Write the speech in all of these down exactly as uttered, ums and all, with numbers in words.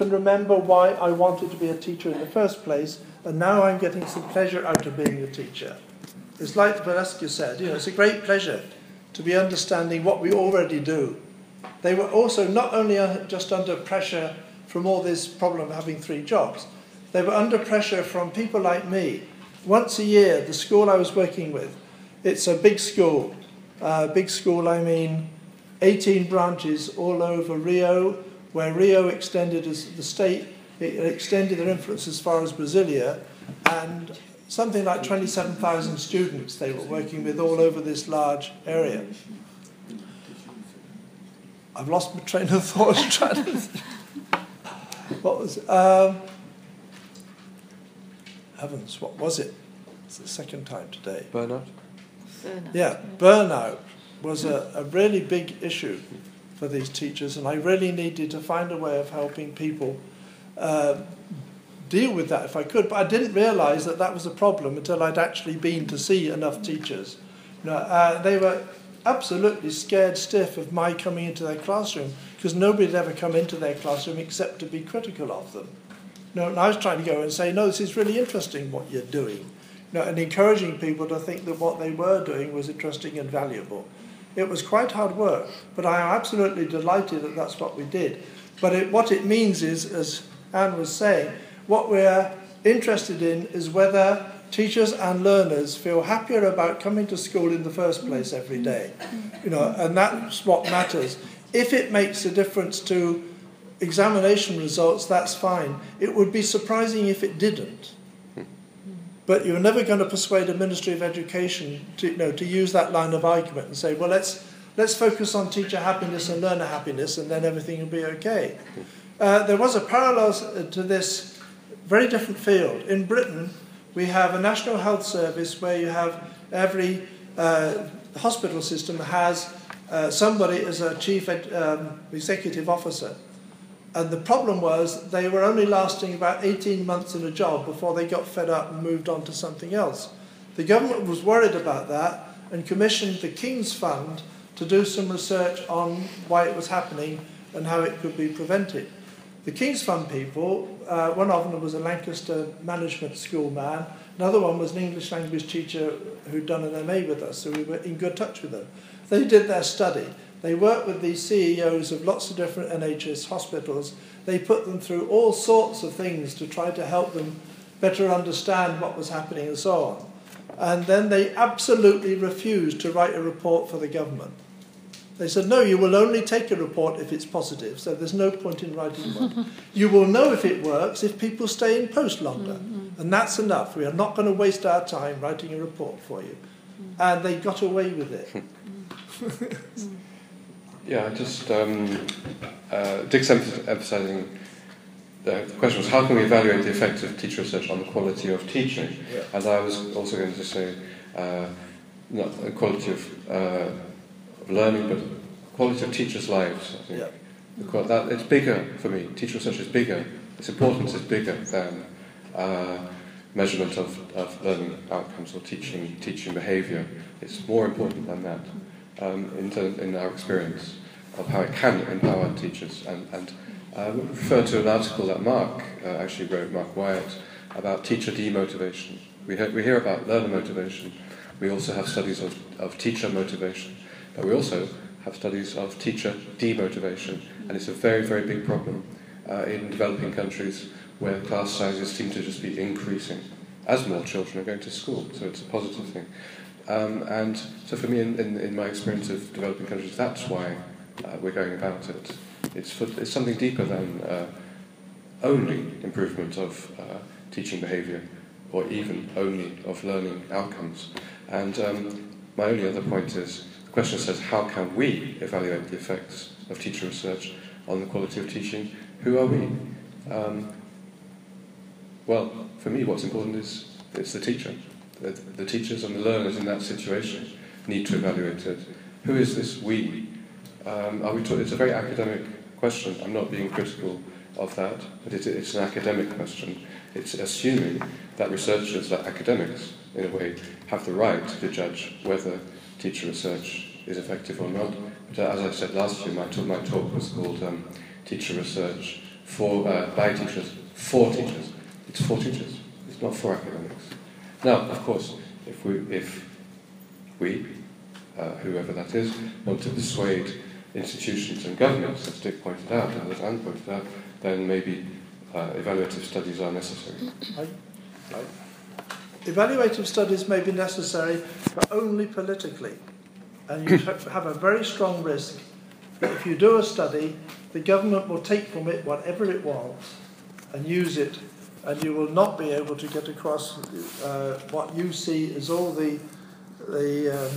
can remember why I wanted to be a teacher in the first place, and now I'm getting some pleasure out of being a teacher. It's like Valescu said, you know, it's a great pleasure to be understanding what we already do. They were also not only just under pressure from all this problem of having three jobs, they were under pressure from people like me. Once a year, the school I was working with, it's a big school. Uh, big school, I mean eighteen branches all over Rio, where Rio extended as the state, it extended their influence as far as Brasilia, and something like twenty-seven thousand students they were working with all over this large area. I've lost my train of thought. Trying to what was it? Um, heavens, what was it? It's the second time today. Burnout? Burnout. Yeah, burnout was a, a really big issue for these teachers, and I really needed to find a way of helping people uh, deal with that if I could. But I didn't realise that that was a problem until I'd actually been to see enough teachers. You know, uh, they were absolutely scared stiff of my coming into their classroom, because nobody had ever come into their classroom except to be critical of them. You know, and I was trying to go and say, no, this is really interesting what you're doing. You know, and encouraging people to think that what they were doing was interesting and valuable. It was quite hard work, but I am absolutely delighted that that's what we did. But it, what it means is, as Anne was saying, what we're interested in is whether teachers and learners feel happier about coming to school in the first place every day. You know, and that's what matters. If it makes a difference to examination results, that's fine. It would be surprising if it didn't. But you're never going to persuade a Ministry of Education to, you know, to use that line of argument and say, well, let's, let's focus on teacher happiness and learner happiness, and then everything will be okay. Uh, there was a parallel to this very different field. In Britain, we have a National Health Service where you have every uh, hospital system has uh, somebody as a chief ed, um, executive officer. And the problem was they were only lasting about eighteen months in a job before they got fed up and moved on to something else. The government was worried about that and commissioned the King's Fund to do some research on why it was happening and how it could be prevented. The King's Fund people, uh, one of them was a Lancaster management school man, another one was an English language teacher who'd done an M A with us, so we were in good touch with them. They did their study. They worked with the C E Os of lots of different N H S hospitals. They put them through all sorts of things to try to help them better understand what was happening and so on. And then they absolutely refused to write a report for the government. They said, no, you will only take a report if it's positive, so there's no point in writing one. You will know if it works if people stay in post longer. Mm-hmm. And that's enough. We are not going to waste our time writing a report for you. Mm-hmm. And they got away with it. Yeah, I just, um, uh, Dick's emphasising, uh, the question was how can we evaluate the effect of teacher research on the quality of teaching? Yeah. And I was also going to say, uh, not the quality of, uh, of learning, but quality of teachers' lives. I think. Yeah. Because that, it's bigger for me. Teacher research is bigger. Its importance is bigger than uh, measurement of, of learning outcomes or teaching teaching behaviour. It's more important than that. Um, in, term, in our experience of how it can empower teachers. And, and uh, we refer to an article that Mark uh, actually wrote, Mark Wyatt, about teacher demotivation. We hear, we hear about learner motivation. We also have studies of, of teacher motivation. But we also have studies of teacher demotivation. And it's a very, very big problem uh, in developing countries where class sizes seem to just be increasing as more children are going to school. So it's a positive thing. Um, and so for me, in, in, in my experience of developing countries, that's why uh, we're going about it. It's, for, it's something deeper than uh, only improvement of uh, teaching behaviour or even only of learning outcomes. And um, my only other point is, the question says, how can we evaluate the effects of teacher research on the quality of teaching? Who are we? Um, well, for me, what's important is it's the teacher. The, the teachers and the learners in that situation need to evaluate it. Who is this we? Um, are we ta- it's a very academic question. I'm not being critical of that, but it, it's an academic question. It's assuming that researchers, that academics, in a way, have the right to judge whether teacher research is effective or not. But uh, as I said last year, my talk, my talk was called um, Teacher Research for uh, by teachers, for teachers. It's for teachers. It's not for academics. Now, of course, if we, if we, uh, whoever that is, want to persuade institutions and governments, as Dick pointed out, and as Anne pointed out, then maybe uh, evaluative studies are necessary. I, I, evaluative studies may be necessary, but only politically. And you have a very strong risk that if you do a study, the government will take from it whatever it wants and use it, and you will not be able to get across uh, what you see as all the, the um,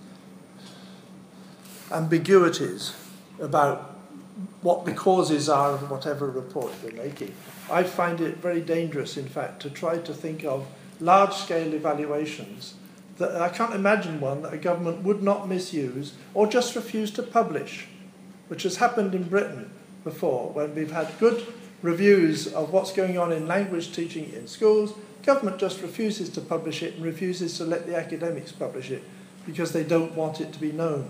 ambiguities about what the causes are of whatever report you're making. I find it very dangerous, in fact, to try to think of large-scale evaluations. That I can't imagine one that a government would not misuse or just refuse to publish, which has happened in Britain before, when we've had good reviews of what's going on in language teaching in schools. Government just refuses to publish it and refuses to let the academics publish it because they don't want it to be known.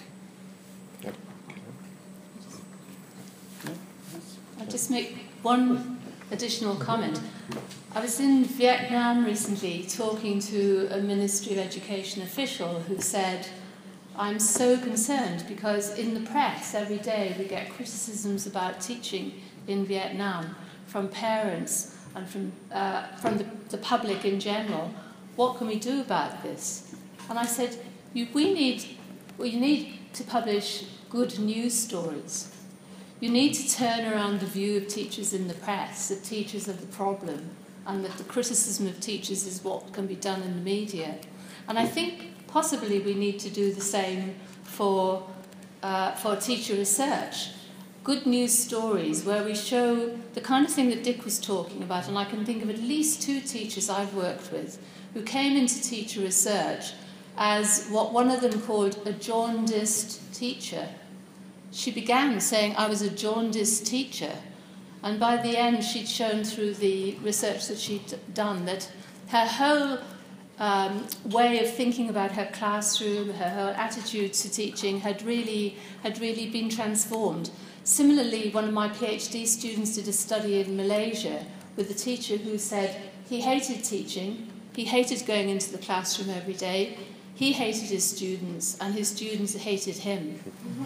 I'll just make one additional comment. I was in Vietnam recently talking to a Ministry of Education official who said, I'm so concerned because in the press every day we get criticisms about teaching in Vietnam from parents and from, uh, from the, the public in general. What can we do about this? And I said, you, we need, we need to publish good news stories. You need to turn around the view of teachers in the press, that teachers are the problem, and that the criticism of teachers is what can be done in the media. And I think possibly we need to do the same for, uh, for teacher research. Good news stories where we show the kind of thing that Dick was talking about, and I can think of at least two teachers I've worked with who came into teacher research as what one of them called a jaundiced teacher. She began saying, I was a jaundiced teacher. And by the end, she'd shown through the research that she'd done that her whole um, way of thinking about her classroom, her whole attitude to teaching had really, had really been transformed. Similarly, one of my PhD students did a study in Malaysia with a teacher who said he hated teaching, he hated going into the classroom every day, he hated his students, and his students hated him.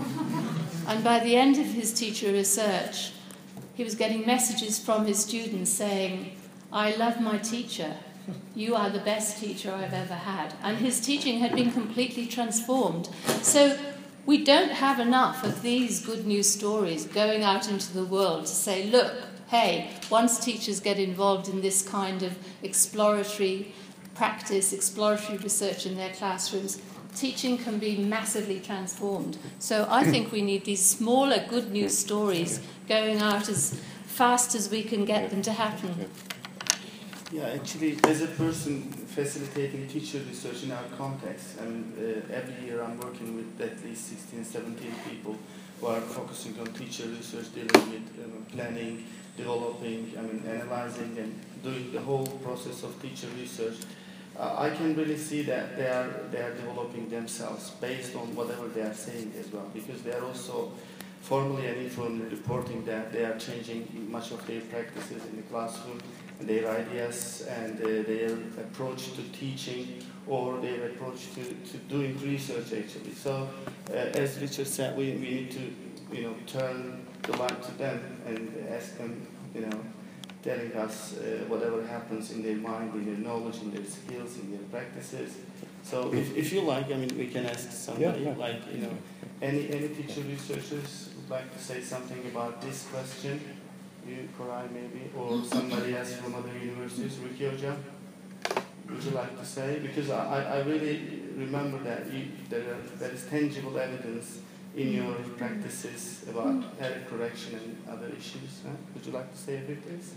And by the end of his teacher research, he was getting messages from his students saying, I love my teacher. You are the best teacher I've ever had. And his teaching had been completely transformed. So we don't have enough of these good news stories going out into the world to say, look, hey, once teachers get involved in this kind of exploratory practice, exploratory research in their classrooms, teaching can be massively transformed. So I think we need these smaller good news stories going out as fast as we can get them to happen. Yeah, actually, as a person facilitating teacher research in our context, I mean, uh, every year I'm working with at least sixteen, seventeen people who are focusing on teacher research, dealing with um, planning, developing, I mean, analyzing and doing the whole process of teacher research. Uh, I can really see that they are, they are developing themselves based on whatever they are saying as well, because they are also formally and informally reporting that they are changing much of their practices in the classroom, and their ideas and uh, their approach to teaching or their approach to, to doing research actually. So uh, as Richard said, we, we need to, you know, turn the light to them and ask them, you know, telling us uh, whatever happens in their mind, in their knowledge, in their skills, in their practices. So if, if you like, I mean, we can ask somebody, yeah, yeah. like, you know, any, any teacher researchers would like to say something about this question, you, Koray maybe, or somebody else from other universities, Ricky or John, would you like to say? Because I, I really remember that you, there, are, there is tangible evidence in your practices about error correction and other issues. Huh? Would you like to say a bit, please?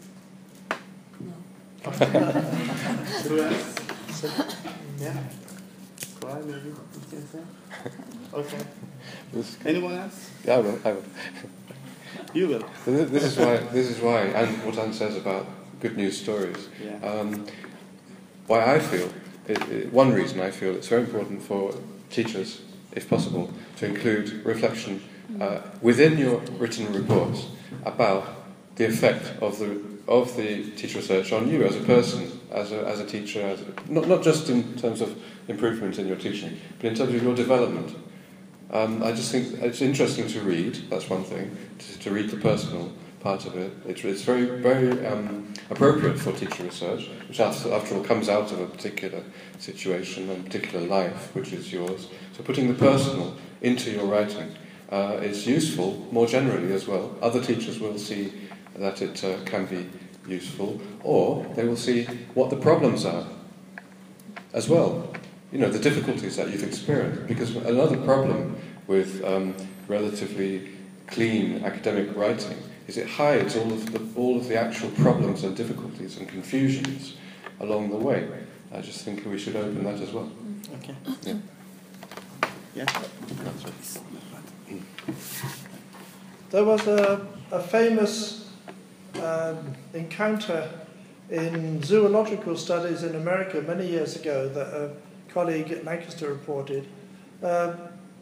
No. Who else? Yeah? Koray, maybe you can say? Okay. Anyone else? Yeah, I will. I will. You will. This is why. This is why, and what Anne says about good news stories. Yeah. Um, why I feel, it, it, one reason I feel it's very important for teachers, if possible, to include reflection uh, within your written reports about the effect of the of the teacher research on you as a person, as a as a teacher, as a, not not just in terms of improvement in your teaching, but in terms of your development. Um, I just think it's interesting to read. That's one thing, to, to read the personal part of it. It's, it's very very um, appropriate for teacher research, which after, after all comes out of a particular situation and particular life, which is yours. So putting the personal into your writing uh, is useful more generally as well. Other teachers will see that it uh, can be useful, or they will see what the problems are as well. You know, the difficulties that you've experienced. Because another problem with um, relatively clean academic writing is it hides all of the all of the actual problems and difficulties and confusions along the way. I just think we should open that as well. Okay. Yeah. Yeah. There was a, a famous um, encounter in zoological studies in America many years ago that a colleague at Lancaster reported. Uh,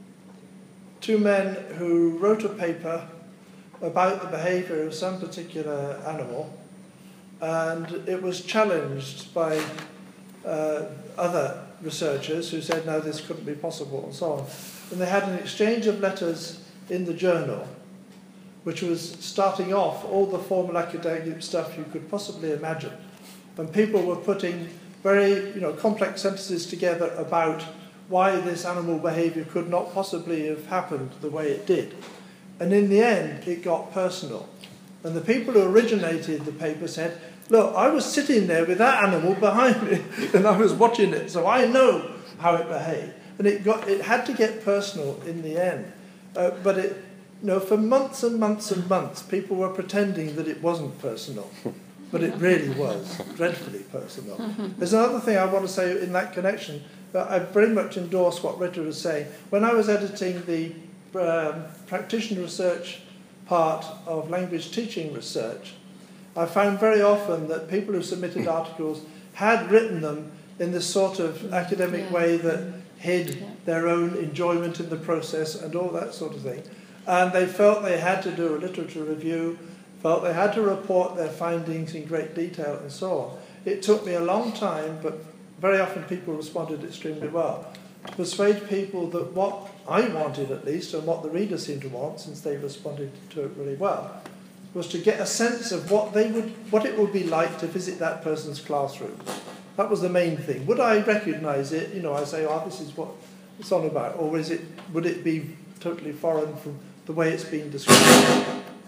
two men who wrote a paper about the behaviour of some particular animal, and it was challenged by uh, other researchers who said, no, this couldn't be possible, and so on. And they had an exchange of letters in the journal, which was starting off all the formal academic stuff you could possibly imagine. And people were putting very you know, complex sentences together about why this animal behaviour could not possibly have happened the way it did. And in the end, it got personal. And the people who originated the paper said, look, I was sitting there with that animal behind me, and I was watching it, so I know how it behaved. And it, got, it had to get personal in the end. Uh, but it, you know, for months and months and months, people were pretending that it wasn't personal. But it really was dreadfully personal. There's another thing I want to say in that connection. But I very much endorse what Richard was saying. When I was editing the um, practitioner research part of language teaching research, I found very often that people who submitted articles had written them in this sort of academic yeah. way that hid yeah. their own enjoyment in the process and all that sort of thing. And they felt they had to do a literature review, felt they had to report their findings in great detail and so on. It took me a long time, but very often people responded extremely well, to persuade people that what I wanted at least, and what the reader seemed to want, since they responded to it really well, was to get a sense of what they would, what it would be like to visit that person's classroom. That was the main thing. Would I recognise it? You know, I say, oh, this is what it's on about, or is it? Would it be totally foreign from the way it's being described?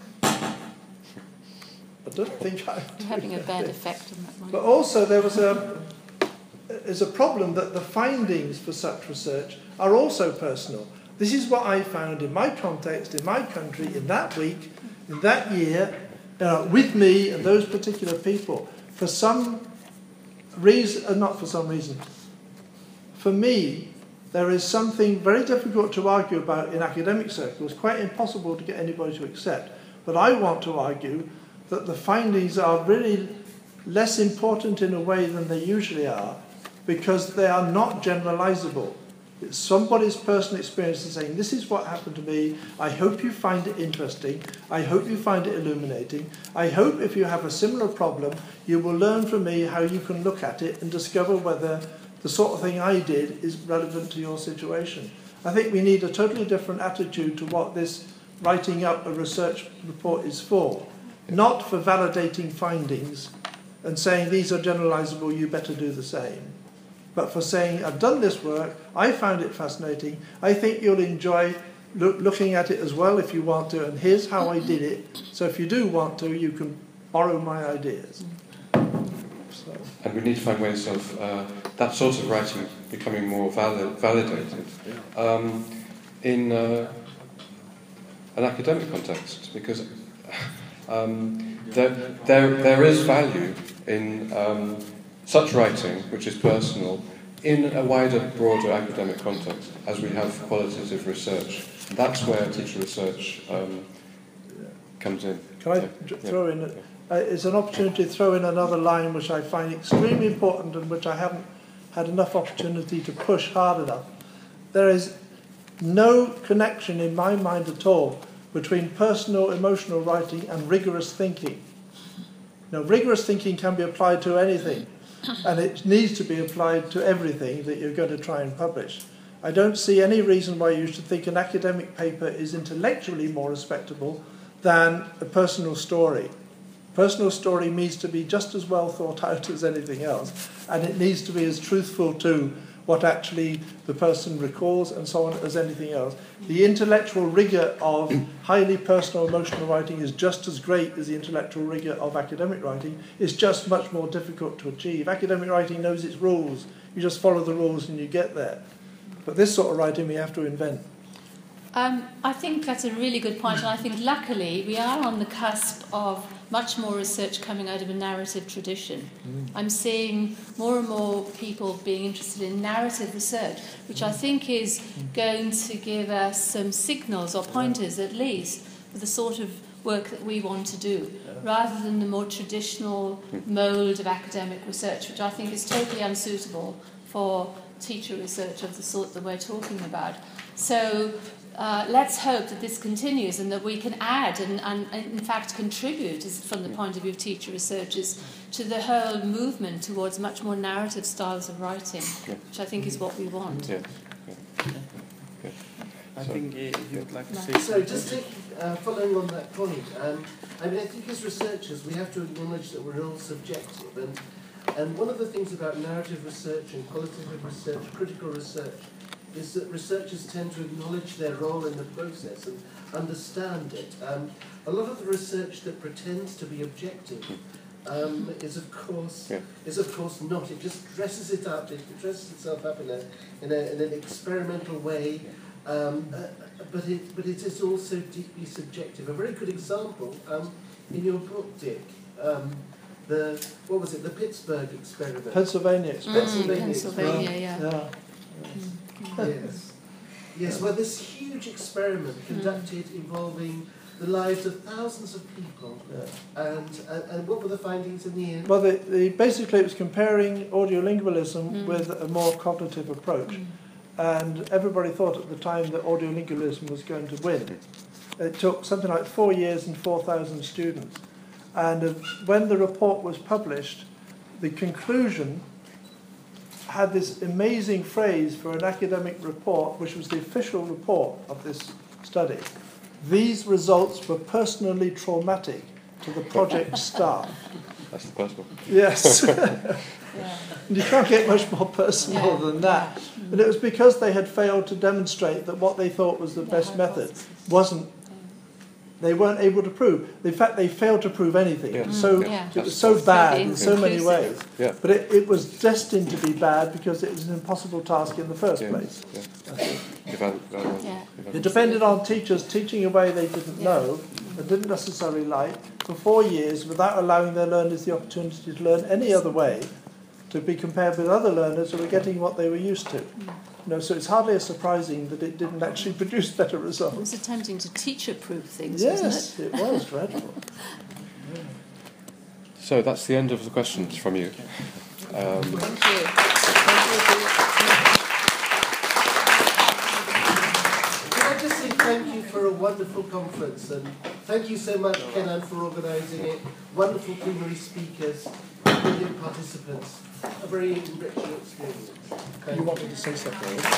I don't think I. You're having a bad effect on that one. But also, there was a is a problem that the findings for such research are also personal. This is what I found in my context, in my country, in that week, in that year, uh, with me and those particular people. For some reason, uh, not for some reason, for me, there is something very difficult to argue about in academic circles, quite impossible to get anybody to accept. But I want to argue that the findings are really less important in a way than they usually are, because they are not generalizable. It's somebody's personal experience and saying, this is what happened to me, I hope you find it interesting, I hope you find it illuminating, I hope if you have a similar problem, you will learn from me how you can look at it and discover whether the sort of thing I did is relevant to your situation. I think we need a totally different attitude to what this writing up a research report is for. Not for validating findings and saying these are generalizable, you better do the same. But for saying, I've done this work, I found it fascinating, I think you'll enjoy look, looking at it as well if you want to, and here's how I did it. So if you do want to, you can borrow my ideas. So. And we need to find ways of uh, that sort of writing becoming more valid, validated um, in uh, an academic context, because um, there, there, there is value in um, such writing, which is personal, in a wider, broader academic context, as we have qualitative research. And that's where teacher research um, comes in. Can I yeah. throw yeah. in, uh, it's an opportunity to throw in another line which I find extremely important and which I haven't had enough opportunity to push hard enough. There is no connection in my mind at all between personal emotional writing and rigorous thinking. Now, rigorous thinking can be applied to anything, and it needs to be applied to everything that you're going to try and publish. I don't see any reason why you should think an academic paper is intellectually more respectable than a personal story. Personal story needs to be just as well thought out as anything else, and it needs to be as truthful to what actually the person recalls and so on as anything else. The intellectual rigour of highly personal emotional writing is just as great as the intellectual rigour of academic writing. It's just much more difficult to achieve. Academic writing knows its rules. You just follow the rules and you get there. But this sort of writing we have to invent. Um, I think that's a really good point, and I think luckily we are on the cusp of much more research coming out of a narrative tradition. Mm. I'm seeing more and more people being interested in narrative research, which I think is going to give us some signals or pointers at least for the sort of work that we want to do, rather than the more traditional mould of academic research, which I think is totally unsuitable for teacher research of the sort that we're talking about. So uh, let's hope that this continues and that we can add and, and, and in fact contribute, from the point of view of teacher researchers, to the whole movement towards much more narrative styles of writing, yeah. which I think is what we want. Yeah. Yeah. Yeah. I So, think uh, you'd like to No. say So something. just take, uh, following on that point, um, I mean, I think as researchers we have to acknowledge that we're all subjective, and and one of the things about narrative research and qualitative research, critical research, is that researchers tend to acknowledge their role in the process and understand it. Um, a lot of the research that pretends to be objective um, is of course yeah. is of course not. It just dresses it up. It dresses itself up in a in, a, in an experimental way. Um, uh, but it but it is also deeply subjective. A very good example um, in your book, Dick. Um, the what was it? The Pittsburgh experiment. Pennsylvania Mm, experiment. Pennsylvania Pennsylvania, experiment. yeah. Yeah. Yes. Yes. Well, this huge experiment conducted involving the lives of thousands of people, Yeah. and, and and what were the findings in the end? Well, the, the, basically it was comparing audiolingualism Mm. with a more cognitive approach. Mm. And everybody thought at the time that audiolingualism was going to win. It took something like four years and four thousand students. And uh, when the report was published, the conclusion had this amazing phrase for an academic report, which was the official report of this study. These results were personally traumatic to the project staff. That's the personal. Yes. Yeah. You can't get much more personal Yeah. than that. Yeah. And it was because they had failed to demonstrate that what they thought was the Yeah, best method hypothesis. wasn't, they weren't able to prove. In fact, they failed to prove anything. Yeah. It was so, Mm, yeah. it was so bad in so many Inconclusive. ways. Yeah. But it, it was destined to be bad because it was an impossible task in the first Yeah. place. Yeah. Develop, develop, Yeah. develop. It depended on teachers teaching a way they didn't Yeah. know and didn't necessarily like for four years without allowing their learners the opportunity to learn any other way, to be compared with other learners who were getting what they were used to. You know, so it's hardly as surprising that it didn't actually produce better It results. was attempting to teacher-proof things, Yes, wasn't it? it was dreadful. So that's the end of the questions from you. Um, Thank you. Can I just say thank you for a wonderful conference, and thank you so much, Kenan, for organising it. Wonderful plenary speakers, brilliant participants, a very enriching experience. Thank You wanted to say something? no,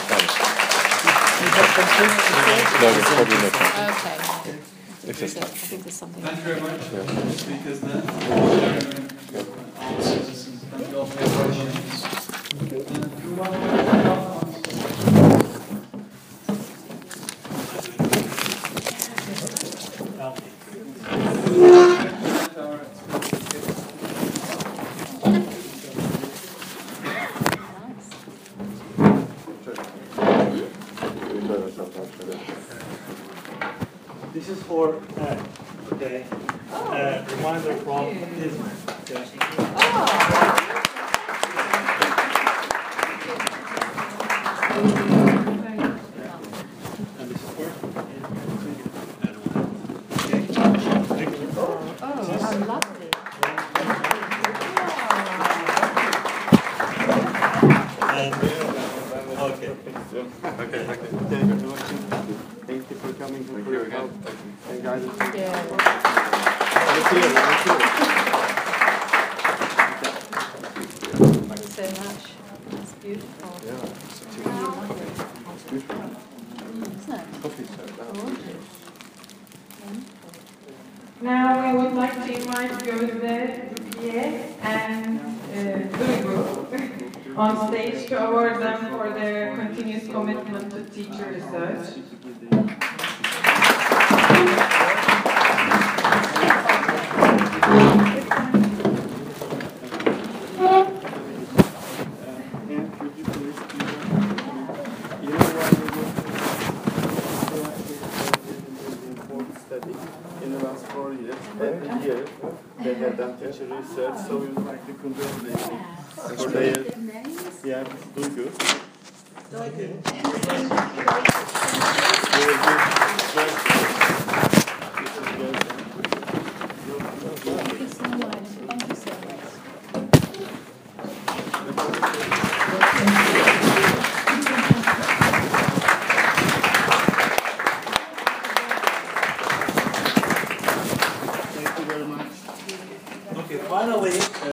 it's probably not. Okay. If it's So, I think there's something. Thank you very much for Yeah. the speakers there. Answers and thank you all for your questions. And if you want to This is for uh, the uh, reminder from this. And this is for. Okay. Oh, how lovely. And, okay. Okay, thank you. you for coming. Thank you again. Thank you. Thank you so much. It's beautiful. Yeah, it's a coffee. It's beautiful. Isn't it? Coffee, so Gorgeous. Wonderful. Now we would like to invite Gözde, Rukiye, and uh, Duygu on stage to award them for their continuous commitment to teacher research. In the last four years, every year they have done teacher research, so we would like to congratulate them for their, yeah, Duygu. Okay, finally.